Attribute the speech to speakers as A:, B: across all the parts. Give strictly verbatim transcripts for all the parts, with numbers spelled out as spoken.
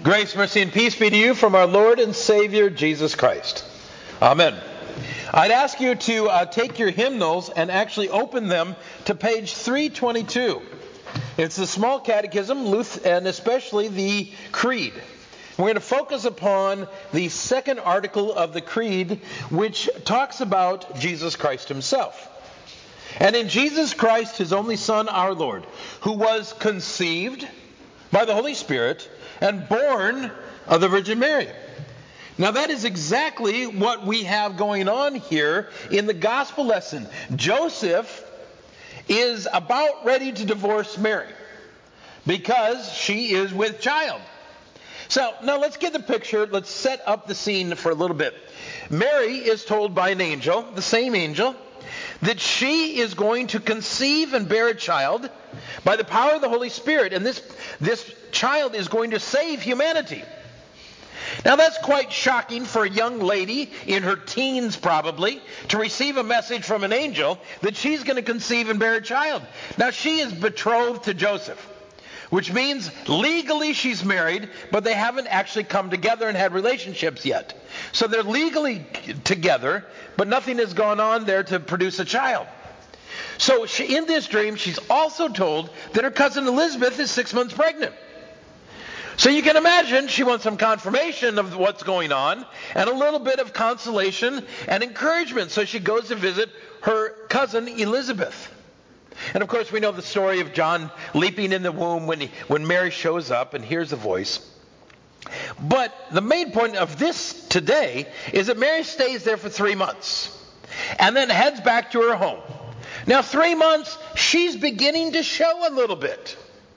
A: Grace, mercy, and peace be to you from our Lord and Savior, Jesus Christ. Amen. I'd ask you to uh, take your hymnals and actually open them to page three twenty-two. It's the small catechism, and especially the creed. We're going to focus upon the second article of the creed, which talks about Jesus Christ himself. And in Jesus Christ, his only Son, our Lord, who was conceived by the Holy Spirit and born of the Virgin Mary. Now that is exactly what we have going on here in the gospel lesson. Joseph is about ready to divorce Mary because she is with child. So now let's get the picture. Let's set up the scene for a little bit. Mary is told by an angel, the same angel, that she is going to conceive and bear a child by the power of the Holy Spirit. And this, this child is going to save humanity. Now that's quite shocking for a young lady in her teens probably to receive a message from an angel that she's going to conceive and bear a child. Now she is betrothed to Joseph, which means legally she's married, but they haven't actually come together and had relationships yet. So they're legally together, but nothing has gone on there to produce a child. So she, in this dream, she's also told that her cousin Elizabeth is six months pregnant. So you can imagine she wants some confirmation of what's going on and a little bit of consolation and encouragement. So she goes to visit her cousin Elizabeth. And of course we know the story of John leaping in the womb when, he, when Mary shows up and hears a voice. But the main point of this today is that Mary stays there for three months and then heads back to her home. Now three months, she's beginning to show a little bit.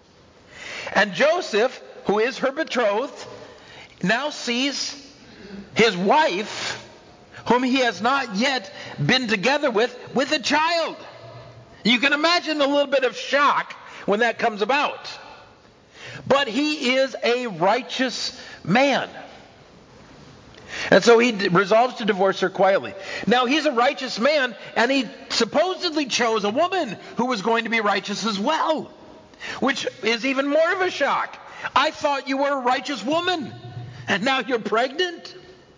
A: And Joseph, who is her betrothed, now sees his wife, whom he has not yet been together with, with a child. You can imagine a little bit of shock when that comes about. But he is a righteous man. And so he d- resolves to divorce her quietly. Now he's a righteous man, and he supposedly chose a woman who was going to be righteous as well, which is even more of a shock. I thought you were a righteous woman, and now you're pregnant?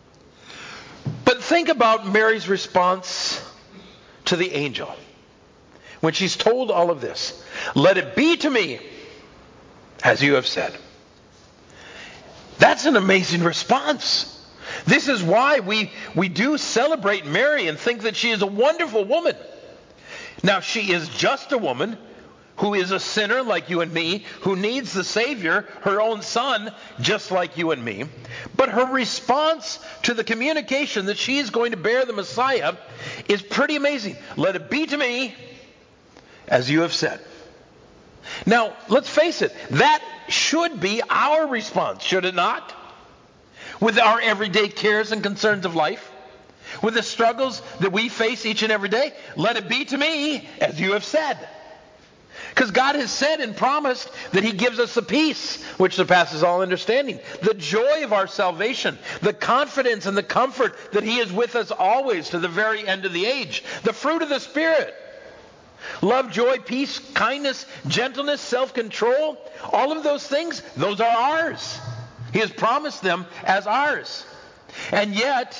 A: But think about Mary's response to the angel when she's told all of this. Let it be to me as you have said. That's an amazing response. This is why we, we do celebrate Mary and think that she is a wonderful woman. Now, she is just a woman who is a sinner like you and me, who needs the Savior, her own Son, just like you and me. But her response to the communication that she is going to bear the Messiah is pretty amazing. Let it be to me as you have said. Now, let's face it, that should be our response, should it not? With our everyday cares and concerns of life, with the struggles that we face each and every day, let it be to me as you have said. Because God has said and promised that he gives us the peace which surpasses all understanding, the joy of our salvation, the confidence and the comfort that he is with us always to the very end of the age, the fruit of the Spirit. Love, joy, peace, kindness, gentleness, self-control, all of those things, those are ours. He has promised them as ours. And yet,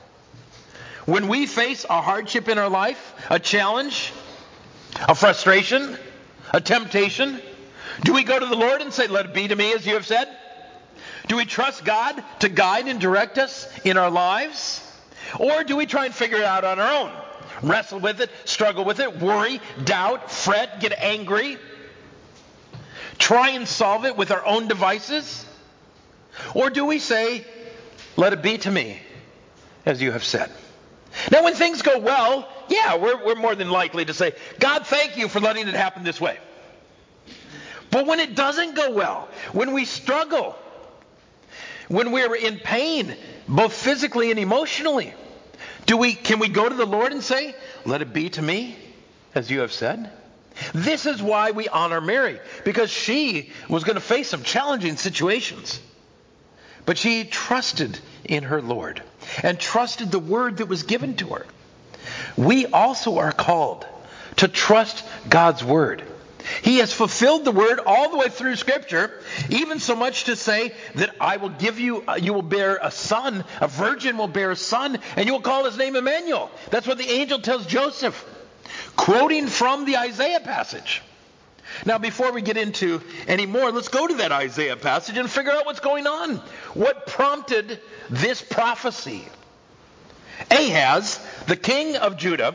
A: when we face a hardship in our life, a challenge, a frustration, a temptation, do we go to the Lord and say, let it be to me as you have said? Do we trust God to guide and direct us in our lives? Or do we try and figure it out on our own? Wrestle with it, struggle with it, worry, doubt, fret, get angry. Try and solve it with our own devices? Or do we say, let it be to me as you have said? Now when things go well, yeah, we're, we're more than likely to say, God, thank you for letting it happen this way. But when it doesn't go well, when we struggle, when we're in pain, both physically and emotionally, Do we, can we go to the Lord and say, let it be to me as you have said? This is why we honor Mary, because she was going to face some challenging situations. But she trusted in her Lord and trusted the word that was given to her. We also are called to trust God's word He has fulfilled the word all the way through Scripture, even so much to say that I will give you, uh, you will bear a son, a virgin will bear a son, and you will call his name Emmanuel. That's what the angel tells Joseph, quoting from the Isaiah passage. Now, before we get into any more, let's go to that Isaiah passage and figure out what's going on. What prompted this prophecy? Ahaz, the king of Judah,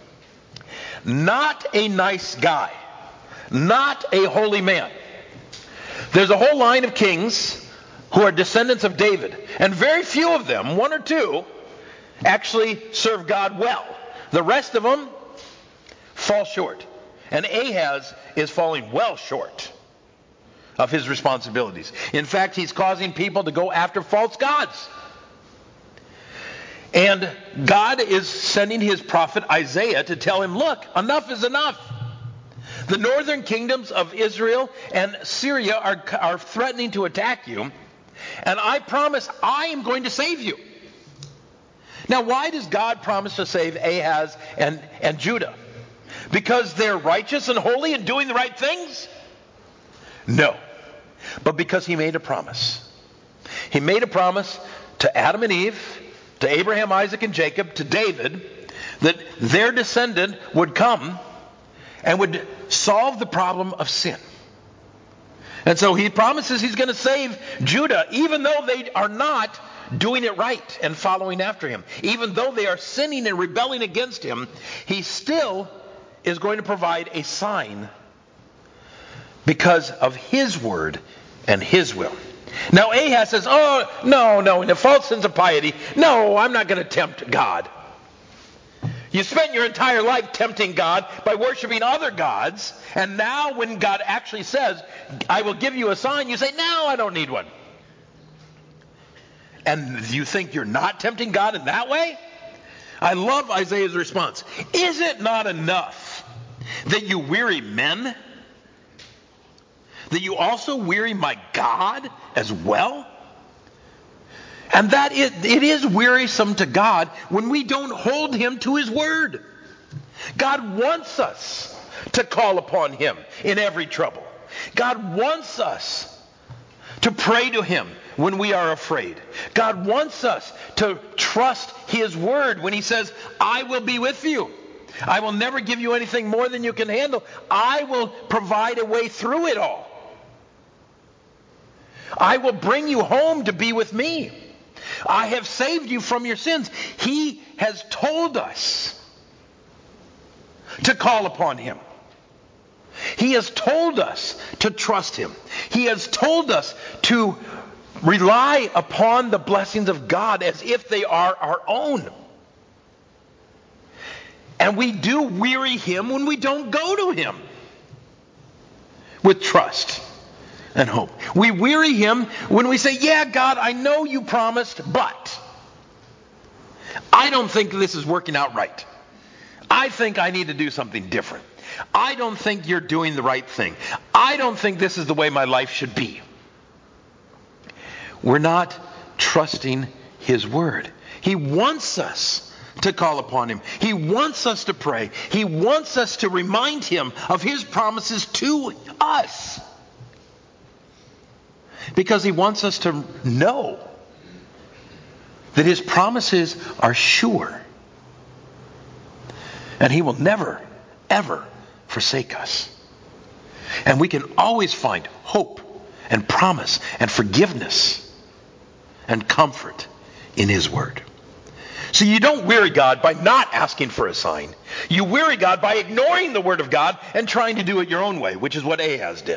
A: not a nice guy, not a holy man. There's a whole line of kings who are descendants of David, and very few of them, one or two, actually serve God well. The rest of them fall short. And Ahaz is falling well short of his responsibilities. In fact, he's causing people to go after false gods. And God is sending his prophet Isaiah to tell him, look, enough is enough. The northern kingdoms of Israel and Syria are, are threatening to attack you, and I promise I am going to save you. Now, why does God promise to save Ahaz and, and Judah? Because they're righteous and holy and doing the right things? No. But because he made a promise. He made a promise to Adam and Eve, to Abraham, Isaac, and Jacob, to David, that their descendant would come and would solve the problem of sin. And so he promises he's going to save Judah, even though they are not doing it right and following after him. Even though they are sinning and rebelling against him, he still is going to provide a sign because of his word and his will. Now Ahaz says, oh, no, no, in a false sense of piety, no, I'm not going to tempt God. You spent your entire life tempting God by worshiping other gods, and now when God actually says, I will give you a sign, you say, no, I don't need one. And you think you're not tempting God in that way? I love Isaiah's response. Is it not enough that you weary men, that you also weary my God as well? And that it, it is wearisome to God when we don't hold him to his word. God wants us to call upon him in every trouble. God wants us to pray to him when we are afraid. God wants us to trust his word when he says, I will be with you. I will never give you anything more than you can handle. I will provide a way through it all. I will bring you home to be with me. I have saved you from your sins. He has told us to call upon him. He has told us to trust him. He has told us to rely upon the blessings of God as if they are our own. And we do weary him when we don't go to him with trust and hope. We weary him when we say, yeah, God, I know you promised, but I don't think this is working out right. I think I need to do something different. I don't think you're doing the right thing. I don't think this is the way my life should be. We're not trusting his word. He wants us to call upon him. He wants us to pray. He wants us to remind him of his promises to us. Because he wants us to know that his promises are sure. And he will never, ever forsake us. And we can always find hope and promise and forgiveness and comfort in his word. So you don't weary God by not asking for a sign. You weary God by ignoring the word of God and trying to do it your own way, which is what Ahaz did.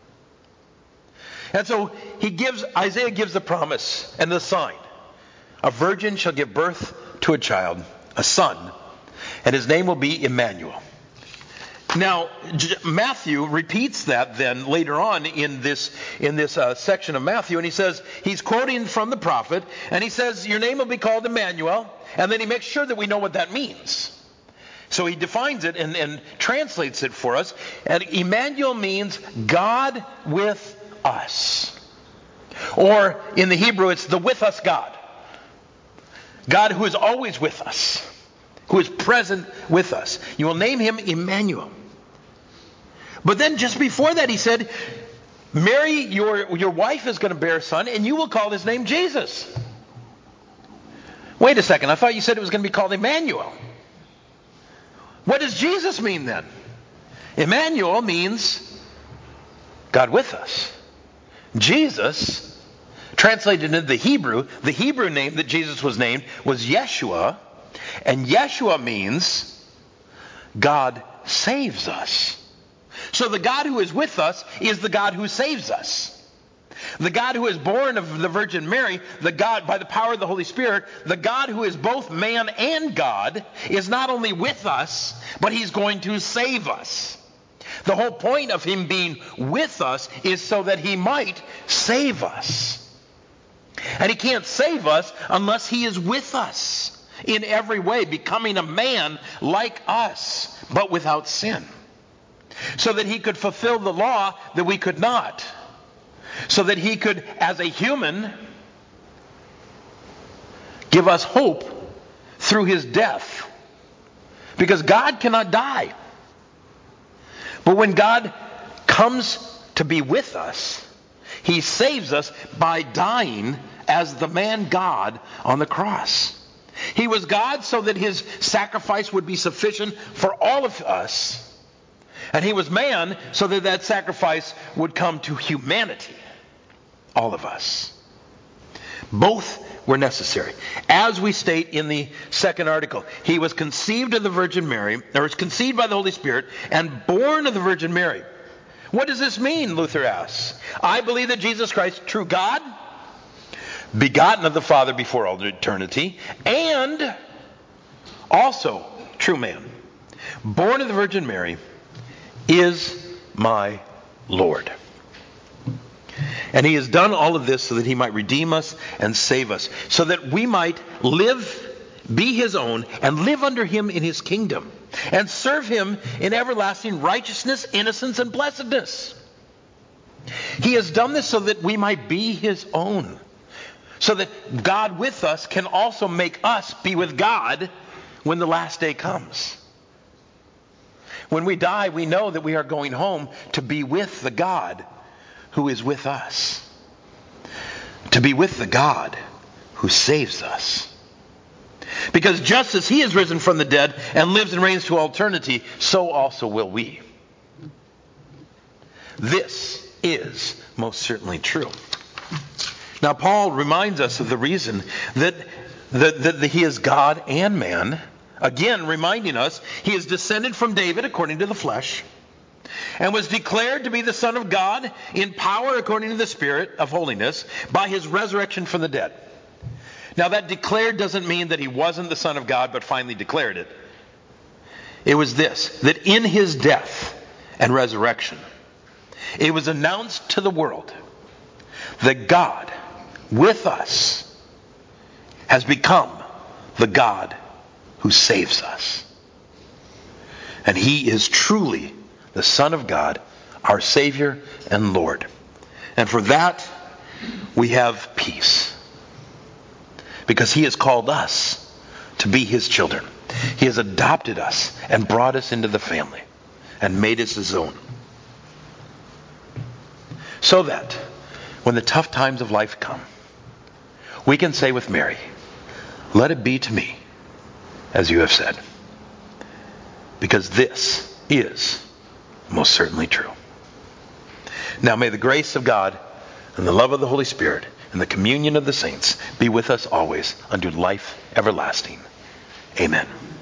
A: And so he gives, Isaiah gives the promise and the sign. A virgin shall give birth to a child, a son, and his name will be Emmanuel. Now, Matthew repeats that then later on in this in this uh, section of Matthew, and he says, he's quoting from the prophet, and he says, your name will be called Emmanuel, and then he makes sure that we know what that means. So he defines it and, and translates it for us, and Emmanuel means God with us. Or in the Hebrew, it's the with us God. God who is always with us, who is present with us. You will name him Emmanuel. But then just before that he said, Mary, your, your wife is going to bear a son, and you will call his name Jesus. Wait a second, I thought you said it was going to be called Emmanuel. What does Jesus mean then? Emmanuel means God with us. Jesus, translated into the Hebrew, the Hebrew name that Jesus was named was Yeshua, and Yeshua means God saves us. So the God who is with us is the God who saves us. The God who is born of the Virgin Mary, the God by the power of the Holy Spirit, the God who is both man and God, is not only with us, but he's going to save us. The whole point of him being with us is so that he might save us. And he can't save us unless he is with us in every way, becoming a man like us, but without sin. So that he could fulfill the law that we could not. So that he could, as a human, give us hope through his death. Because God cannot die. But when God comes to be with us, he saves us by dying as the man God on the cross. He was God so that his sacrifice would be sufficient for all of us. And he was man so that that sacrifice would come to humanity. All of us. Both were necessary. As we state in the second article, he was conceived of the Virgin Mary, or was conceived by the Holy Spirit, and born of the Virgin Mary. What does this mean, Luther asks? I believe that Jesus Christ, true God, begotten of the Father before all eternity, and also true man, born of the Virgin Mary, is my Lord. And he has done all of this so that he might redeem us and save us, so that we might live, be his own, and live under him in his kingdom, and serve him in everlasting righteousness, innocence, and blessedness. He has done this so that we might be his own, so that God with us can also make us be with God when the last day comes. When we die, we know that we are going home to be with the God who is with us. To be with the God who saves us. Because just as he is risen from the dead and lives and reigns to all eternity, so also will we. This is most certainly true. Now Paul reminds us of the reason that, that, that, that he is God and man. Again, reminding us, he is descended from David according to the flesh, and was declared to be the Son of God in power according to the Spirit of holiness by his resurrection from the dead. Now that declared doesn't mean that he wasn't the Son of God but finally declared it. It was this, that in his death and resurrection, it was announced to the world that God with us has become the God who saves us. And he is truly the Son of God, our Savior and Lord. And for that, we have peace. Because he has called us to be his children. He has adopted us and brought us into the family and made us his own. So that when the tough times of life come, we can say with Mary, let it be to me as you have said. Because this is most certainly true. Now may the grace of God and the love of the Holy Spirit and the communion of the saints be with us always unto life everlasting. Amen.